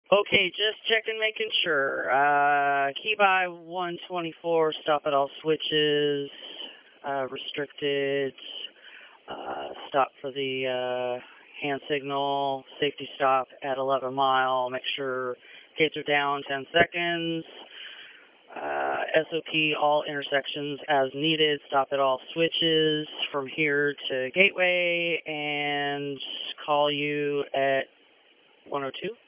Okay, just checking, making sure. Key by 124, stop at all switches, restricted, stop for the hand signal, safety stop at 11 mile, make sure gates are down 10 seconds. SOP, all intersections as needed, stop at all switches from here to Gateway, and call you at 102.